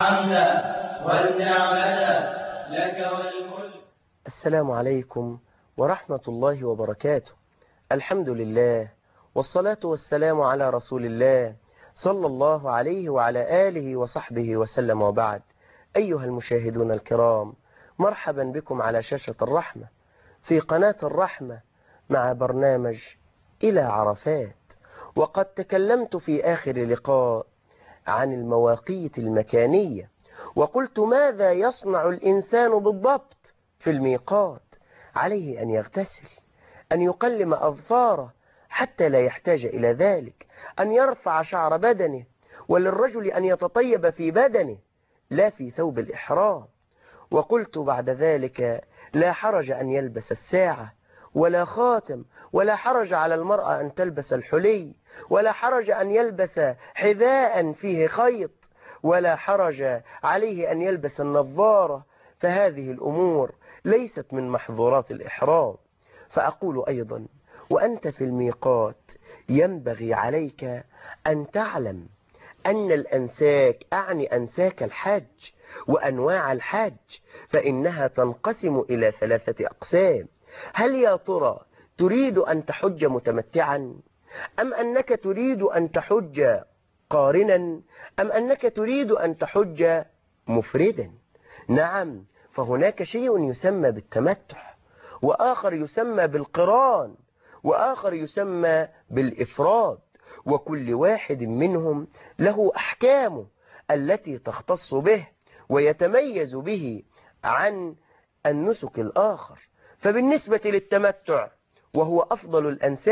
الحمد والنعمة لك والملك. السلام عليكم ورحمة الله وبركاته. الحمد لله والصلاة والسلام على رسول الله صلى الله عليه وعلى آله وصحبه وسلم، وبعد. أيها المشاهدون الكرام، مرحبا بكم على شاشة الرحمة في قناة الرحمة مع برنامج إلى عرفات. وقد تكلمت في آخر لقاء عن المواقيت المكانية، وقلت ماذا يصنع الإنسان بالضبط في الميقات. عليه أن يغتسل، أن يقلم أظفاره حتى لا يحتاج إلى ذلك، أن يرفع شعر بدنه، وللرجل أن يتطيب في بدنه لا في ثوب الإحرام. وقلت بعد ذلك لا حرج أن يلبس الساعة ولا خاتم، ولا حرج على المرأة أن تلبس الحلي، ولا حرج أن يلبس حذاء فيه خيط، ولا حرج عليه أن يلبس النظارة، فهذه الأمور ليست من محظورات الإحرام. فأقول أيضا وأنت في الميقات ينبغي عليك أن تعلم أن الأنساك، أعني أنساك الحج وأنواع الحج، فإنها تنقسم إلى 3 أقسام. هل يا ترى تريد أن تحج متمتعا، أم أنك تريد أن تحج قارنا، أم أنك تريد أن تحج مفردا؟ نعم، فهناك شيء يسمى بالتمتع، وآخر يسمى بالقران، وآخر يسمى بالإفراد، وكل واحد منهم له أحكامه التي تختص به ويتميز به عن النسك الآخر. فبالنسبة للتمتع، وهو أفضل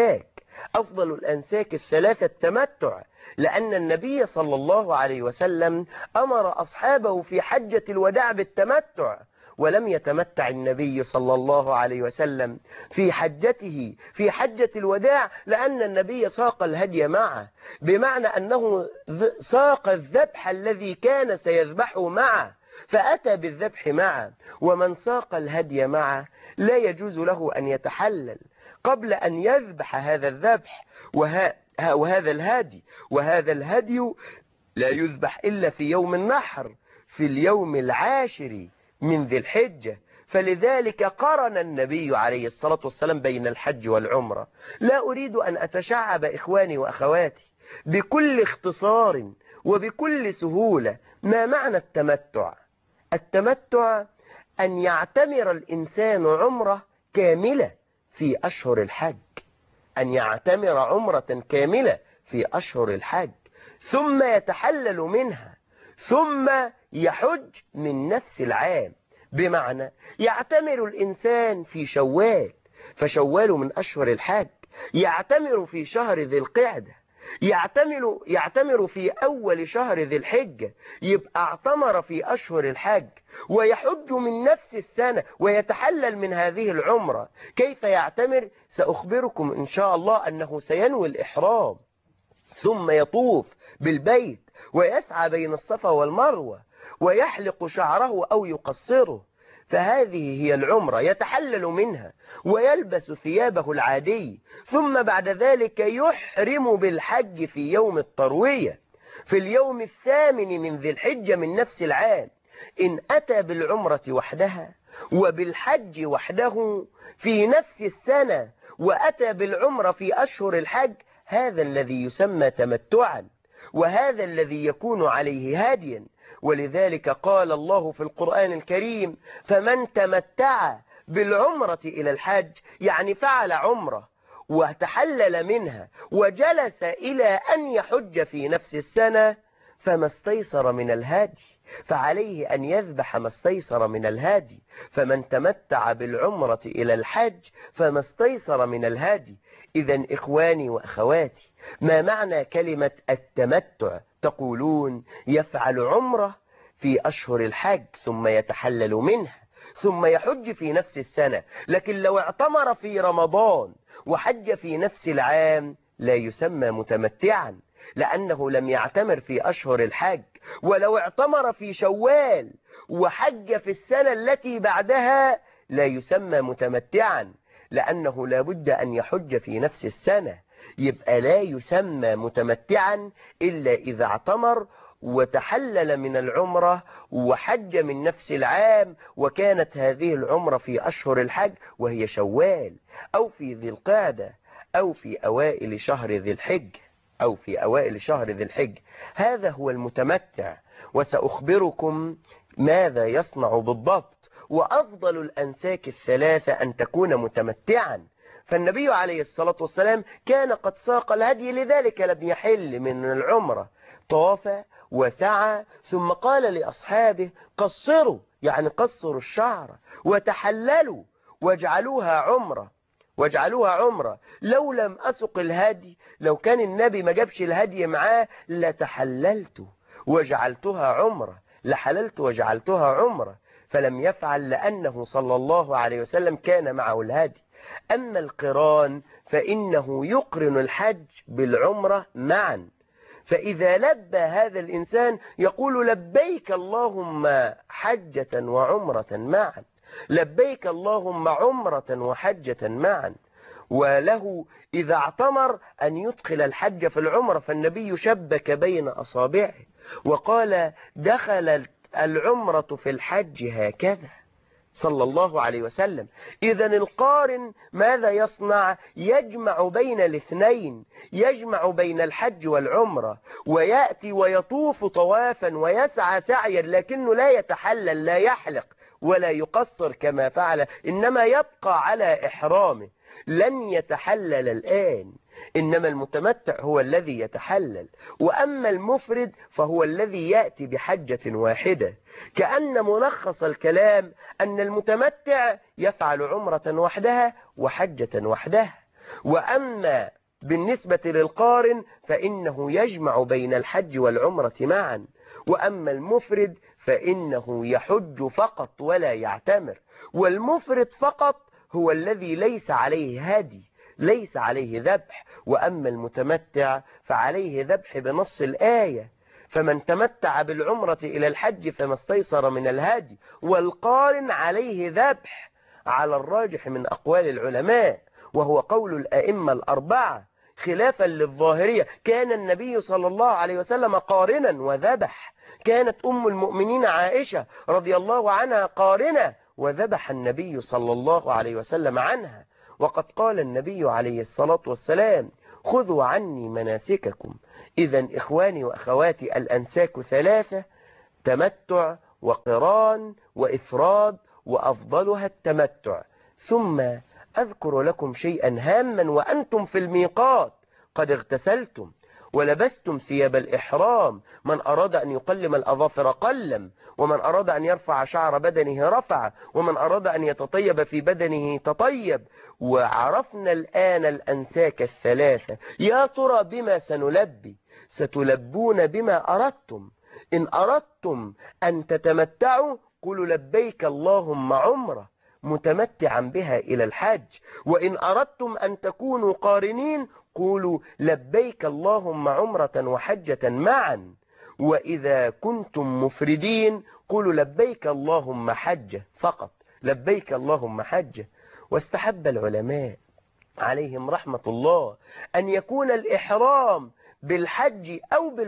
الأنساك 3 التمتع، لأن النبي صلى الله عليه وسلم أمر أصحابه في حجة الوداع بالتمتع، ولم يتمتع النبي صلى الله عليه وسلم في حجته في حجة الوداع، لأن النبي ساق الهدي معه، بمعنى أنه ساق الذبح الذي كان سيذبحه معه، فأتى بالذبح معه. ومن ساق الهدي معه لا يجوز له أن يتحلل قبل أن يذبح هذا الذبح وهذا الهدي لا يذبح إلا في يوم النحر، في اليوم 10 من ذي الحجة. فلذلك قرن النبي عليه الصلاة والسلام بين الحج والعمرة. لا أريد أن أتشعب إخواني وأخواتي بكل اختصار وبكل سهولة. ما معنى التمتع؟ التمتع أن يعتمر الإنسان عمرة كاملة في أشهر الحج، أن يعتمر عمرة كاملة في أشهر الحج، ثم يتحلل منها، ثم يحج من نفس العام. بمعنى يعتمر الإنسان في شوال، فشوال من أشهر الحج، يعتمر في شهر ذي القعدة، يعتمر في أول شهر ذي الحجة، يبقى اعتمر في أشهر الحج، ويحج من نفس السنة ويتحلل من هذه العمرة. كيف يعتمر؟ سأخبركم إن شاء الله أنه سينوي الإحرام، ثم يطوف بالبيت ويسعى بين الصفا والمروة، ويحلق شعره أو يقصره، فهذه هي العمرة. يتحلل منها ويلبس ثيابه العادي، ثم بعد ذلك يحرم بالحج في يوم التروية، في اليوم 8 من ذي الحجة من نفس العام. إن أتى بالعمرة وحدها وبالحج وحده في نفس السنة، وأتى بالعمرة في أشهر الحج، هذا الذي يسمى تمتعا، وهذا الذي يكون عليه هاديا. ولذلك قال الله في القرآن الكريم: فمن تمتع بالعمرة إلى الحج، يعني فعل عمرة وتحلل منها وجلس إلى أن يحج في نفس السنة، فما استيسر من الهادي، فعليه أن يذبح ما استيسر من الهادي. فمن تمتع بالعمرة إلى الحج فما استيسر من الهادي. إذن إخواني وأخواتي، ما معنى كلمة التمتع؟ تقولون يفعل عمرة في أشهر الحج ثم يتحلل منها ثم يحج في نفس السنة. لكن لو اعتمر في رمضان وحج في نفس العام لا يسمى متمتعا، لأنه لم يعتمر في أشهر الحج. ولو اعتمر في شوال وحج في السنة التي بعدها لا يسمى متمتعا، لأنه لابد أن يحج في نفس السنة. يبقى لا يسمى متمتعا إلا إذا اعتمر وتحلل من العمرة وحج من نفس العام، وكانت هذه العمرة في أشهر الحج وهي شوال أو في ذي القعدة أو في أوائل شهر ذي الحج هذا هو المتمتع. وسأخبركم ماذا يصنع بالضبط. وأفضل الأنساك الثلاثة أن تكون متمتعا، فالنبي عليه الصلاة والسلام كان قد ساق الهدي، لذلك لم يحل من العمرة، طاف وسعى ثم قال لأصحابه قصروا، يعني قصروا الشعر، وتحللوا واجعلوها عمرة. لو لم أسق الهدي، لو كان النبي ما جابش الهدي معاه لتحللت وجعلتها عمرة، لحللت وجعلتها عمرة، فلم يفعل لأنه صلى الله عليه وسلم كان معه الهدي. أما القران فإنه يقرن الحج بالعمرة معا، فإذا لبى هذا الإنسان يقول لبيك اللهم حجة وعمرة معا، لبيك اللهم عمرة وحجة معا. وله إذا اعتمر أن يدخل الحج في العمرة، فالنبي شبك بين أصابعه وقال دخلت العمرة في الحج هكذا صلى الله عليه وسلم. إذن القارن ماذا يصنع؟ يجمع بين الاثنين، يجمع بين الحج والعمرة، ويأتي ويطوف طوافا ويسعى سعيا، لكنه لا يتحلل، لا يحلق ولا يقصر كما فعل، إنما يبقى على إحرامه، لن يتحلل الآن، إنما المتمتع هو الذي يتحلل. وأما المفرد فهو الذي يأتي بحجة واحدة. كأن ملخص الكلام أن المتمتع يفعل عمرة وحدها وحجة وحدها، وأما بالنسبة للقارن فإنه يجمع بين الحج والعمرة معا، وأما المفرد فإنه يحج فقط ولا يعتمر. والمفرد فقط هو الذي ليس عليه هدي، ليس عليه ذبح، وأما المتمتع فعليه ذبح بنص الآية، فمن تمتع بالعمرة إلى الحج فما استيسر من الهدي. والقارن عليه ذبح على الراجح من أقوال العلماء، وهو قول الأئمة الأربعة خلافا للظاهرية. كان النبي صلى الله عليه وسلم قارنا وذبح، كانت أم المؤمنين عائشة رضي الله عنها قارنة وذبح النبي صلى الله عليه وسلم عنها. وقد قال النبي عليه الصلاة والسلام خذوا عني مناسككم. إذن إخواني وأخواتي الأنساك ثلاثة: تمتع وقران وإفراد، وأفضلها التمتع. ثم أذكر لكم شيئا هاما وأنتم في الميقات قد اغتسلتم ولبستم ثياب الإحرام، من أراد أن يقلم الأظافر قلم، ومن أراد أن يرفع شعر بدنه رفع، ومن أراد أن يتطيب في بدنه تطيب. وعرفنا الآن الأنساك الثلاثة. يا ترى بما سنلبي؟ ستلبون بما أردتم. إن أردتم أن تتمتعوا قولوا لبيك اللهم عمرة متمتعا بها إلى الحج، وإن أردتم أن تكونوا قارنين قولوا لبيك اللهم عمرة وحجة معا، وإذا كنتم مفردين قولوا لبيك اللهم حجة فقط، لبيك اللهم حجة. واستحب العلماء عليهم رحمة الله أن يكون الإحرام بالحج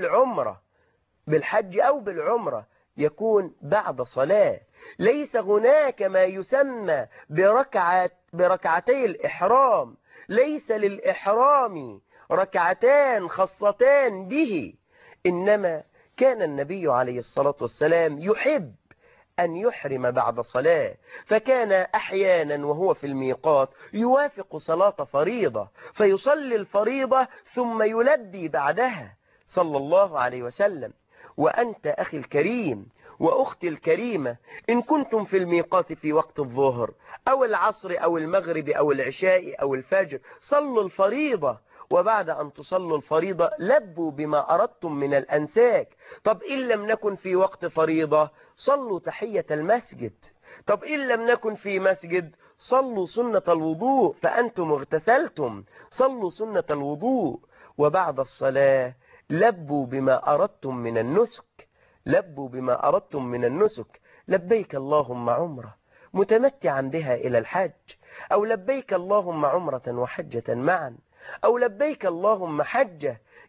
أو بالعمرة يكون بعد صلاة. ليس هناك ما يسمى بركعتي الإحرام، ليس للإحرام ركعتان خاصتان به، إنما كان النبي عليه الصلاة والسلام يحب أن يحرم بعد صلاة، فكان أحيانا وهو في الميقات يوافق صلاة فريضة فيصلي الفريضة ثم يلبي بعدها صلى الله عليه وسلم. وأنت أخي الكريم وأختي الكريمة، إن كنتم في الميقات في وقت الظهر أو العصر أو المغرب أو العشاء أو الفجر صلوا الفريضة، وبعد أن تصلوا الفريضة لبوا بما أردتم من الأنساك. طب إن لم نكن في وقت فريضة صلوا تحية المسجد. طب إن لم نكن في مسجد صلوا سنة الوضوء، فأنتم اغتسلتم صلوا سنة الوضوء. وبعد الصلاة لبوا بما أردتم من النسك، لبوا بما أردتم من النسك، لبيك اللهم عمرة متمتعا بها إلى الحج، أو لبيك اللهم عمرة وحجة معا، أو لبيك اللهم حجة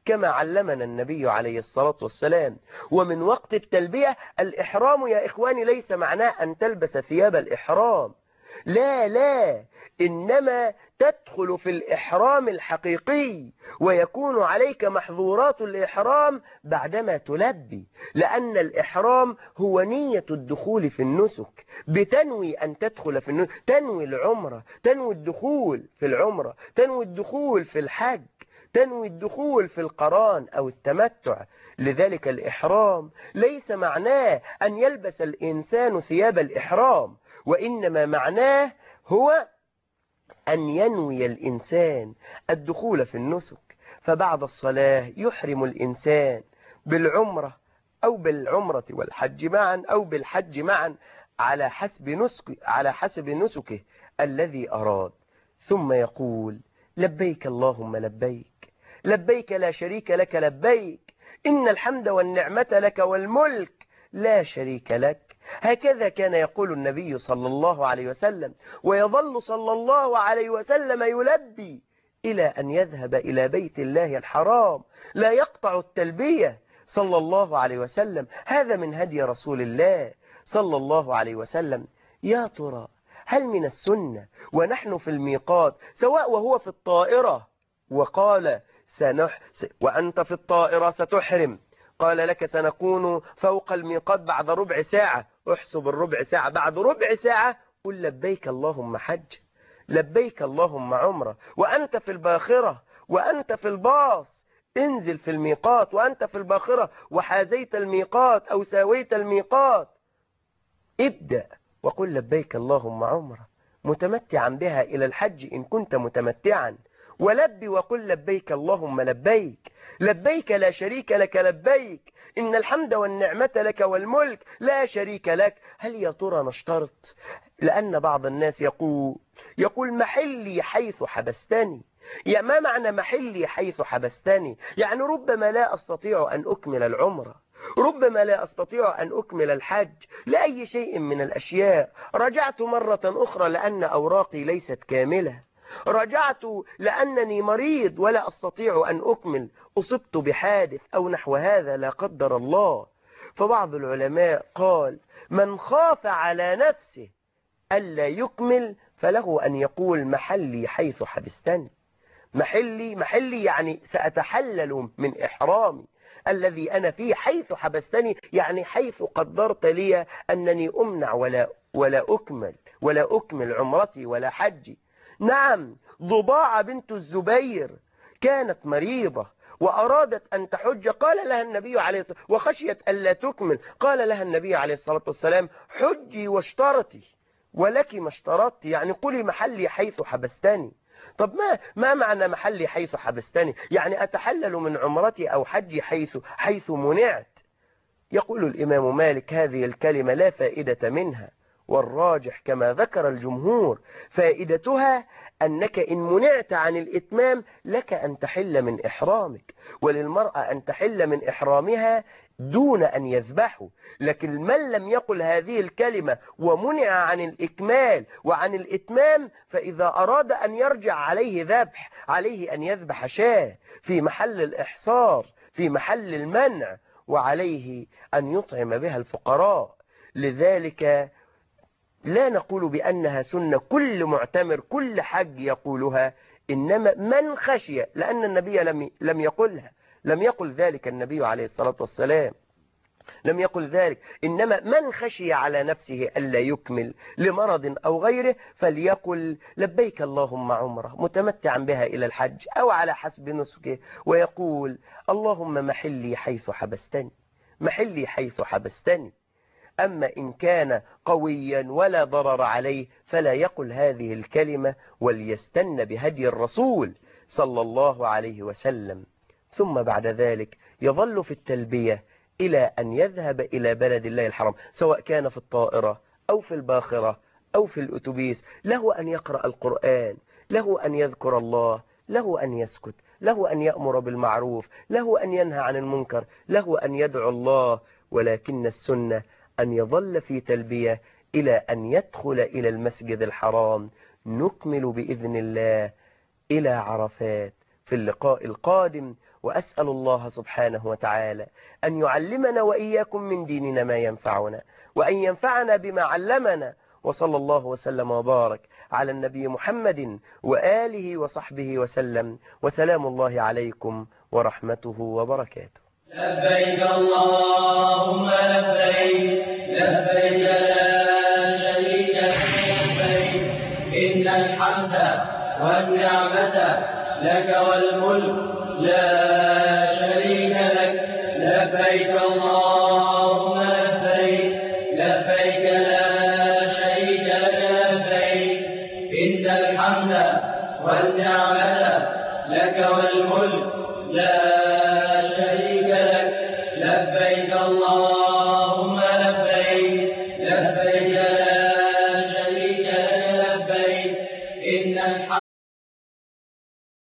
كما علمنا النبي عليه الصلاة والسلام. ومن وقت التلبية الإحرام يا إخواني ليس معناه أن تلبس ثياب الإحرام، لا لا، إنما تدخل في الإحرام الحقيقي ويكون عليك محظورات الإحرام بعدما تلبي، لأن الإحرام هو نية الدخول في النسك، بتنوي أن تدخل في النسك، تنوي العمرة، تنوي الدخول في العمرة، تنوي الدخول في الحج، تنوي الدخول في القران أو التمتع. لذلك الإحرام ليس معناه أن يلبس الإنسان ثياب الإحرام، وإنما معناه هو أن ينوي الإنسان الدخول في النسك. فبعد الصلاة يحرم الإنسان بالعمرة أو بالعمرة والحج معا أو بالحج معا على حسب نسكه الذي أراد، ثم يقول لبيك اللهم لبيك، لبيك لا شريك لك لبيك، إن الحمد والنعمة لك والملك لا شريك لك. هكذا كان يقول النبي صلى الله عليه وسلم، ويظل صلى الله عليه وسلم يلبي إلى أن يذهب إلى بيت الله الحرام، لا يقطع التلبية صلى الله عليه وسلم. هذا من هدي رسول الله صلى الله عليه وسلم. يا ترى هل من السنة ونحن في الميقات، سواء وهو في الطائرة وقال وأنت في الطائرة ستحرم، قال لك سنكون فوق الميقات بعد ربع ساعة، احسب الربع ساعة، بعد ربع ساعة قل لبيك اللهم حج، لبيك اللهم عمرة، وأنت في الباخرة وأنت في الباص، انزل في الميقات وأنت في الباخرة وحازيت الميقات أو ساويت الميقات، ابدأ وقل لبيك اللهم عمرة متمتعا بها إلى الحج إن كنت متمتعا، ولبي وقل لبيك اللهم لبيك، لبيك لا شريك لك لبيك، إن الحمد والنعمة لك والملك لا شريك لك. هل يا ترى نشترط؟ لأن بعض الناس يقول محلي حيث حبستني. يا ما معنى محلي حيث حبستني؟ يعني ربما لا أستطيع أن أكمل العمرة، ربما لا أستطيع أن أكمل الحج لأي شيء من الأشياء، رجعت مرة أخرى لأن أوراقي ليست كاملة، رجعت لأنني مريض ولا أستطيع أن أكمل، أصبت بحادث أو نحو هذا لا قدر الله. فبعض العلماء قال من خاف على نفسه ألا يكمل فله أن يقول محلي حيث حبستني. محلي يعني سأتحلل من إحرامي الذي أنا فيه، حيث حبستني يعني حيث قدرت لي أنني أمنع ولا أكمل عمرتي ولا حجي. نعم، ضباعة بنت الزبير كانت مريضة وأرادت أن تحج، قال لها النبي عليه الصلاة والسلام، وخشيت ألا تكمل، قال لها النبي عليه الصلاة والسلام حجي واشترطي ولك ما اشترطت، يعني قولي محلي حيث حبستني. طب ما معنى محلي حيث حبستني؟ يعني أتحلل من عمرتي أو حجي حيث منعت. يقول الإمام مالك هذه الكلمة لا فائدة منها، والراجح كما ذكر الجمهور فائدتها أنك إن منعت عن الإتمام لك أن تحل من إحرامك، وللمرأة أن تحل من إحرامها دون أن يذبحوا. لكن من لم يقل هذه الكلمة ومنع عن الإكمال وعن الإتمام، فإذا أراد أن يرجع عليه ذبح، عليه أن يذبح شاة في محل الإحصار، في محل المنع، وعليه أن يطعم بها الفقراء. لذلك لا نقول بأنها سنة كل معتمر كل حج يقولها، إنما من خشي، لأن النبي لم يقلها، لم يقل ذلك النبي عليه الصلاة والسلام، لم يقل ذلك، إنما من خشي على نفسه ألا يكمل لمرض أو غيره فليقل لبيك اللهم عمرة متمتعا بها إلى الحج أو على حسب نسكه، ويقول اللهم محلي حيث حبستني، محلي حيث حبستني. أما إن كان قويا ولا ضرر عليه فلا يقل هذه الكلمة، وليستن بهدي الرسول صلى الله عليه وسلم. ثم بعد ذلك يظل في التلبية إلى أن يذهب إلى بلد الله الحرام، سواء كان في الطائرة أو في الباخرة أو في الأتوبيس، له أن يقرأ القرآن، له أن يذكر الله، له أن يسكت، له أن يأمر بالمعروف، له أن ينهى عن المنكر، له أن يدعو الله. ولكن السنة أن يظل في تلبية إلى أن يدخل إلى المسجد الحرام، نكمل بإذن الله إلى عرفات في اللقاء القادم، وأسأل الله سبحانه وتعالى أن يعلمنا وإياكم من ديننا ما ينفعنا، وأن ينفعنا بما علمنا. وصلى الله وسلم وبارك على النبي محمد وآله وصحبه وسلم، وسلام الله عليكم ورحمته وبركاته. لبيك اللهم لبيك، لبيك لا شريك لك لبيك، إن الحمد والنعمة لك والملك لا شريك لك. لبيك اللهم لبيك، لبيك لا شريك لك لبيك، إن الحمد والنعمة لك والملك لا